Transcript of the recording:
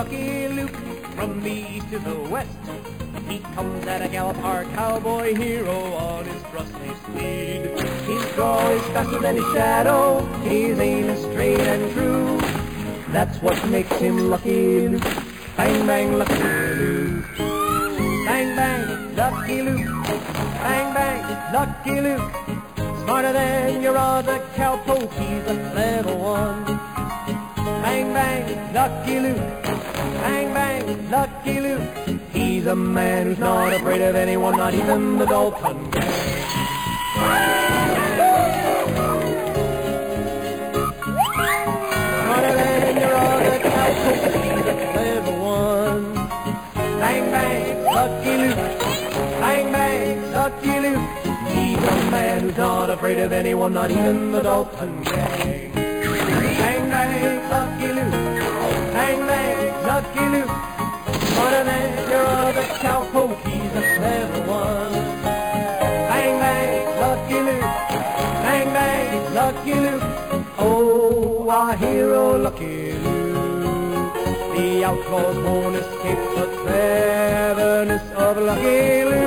Lucky Luke, from the east to the west. He comes at a gallop, our cowboy hero on his trusty steed. His draw is faster than his shadow, his aim is straight and true. That's what makes him Lucky Luke. Bang, bang, Lucky Luke. Bang, bang, Lucky Luke. Bang, bang, Lucky Luke. Smarter than your other cowpoke, he's a clever one. Bang, bang, Lucky Luke. Bang, bang, Lucky Luke. He's a man who's not afraid of anyone, not even the Dalton gang. Smarter than your other cowpoke, he's a clever one. Bang, bang, Lucky Luke. Bang, bang, Lucky Luke. He's a man who's not afraid of anyone, not even the Dalton gang. Bang, bang, Lucky Luke. Bang, bang, Lucky Luke. Smarter than your other cowpoke, he's a clever one. Bang, bang, Lucky Luke. Bang, bang, Lucky Luke. Oh, our hero Lucky Luke. The outlaws won't escape the cleverness of Lucky Luke.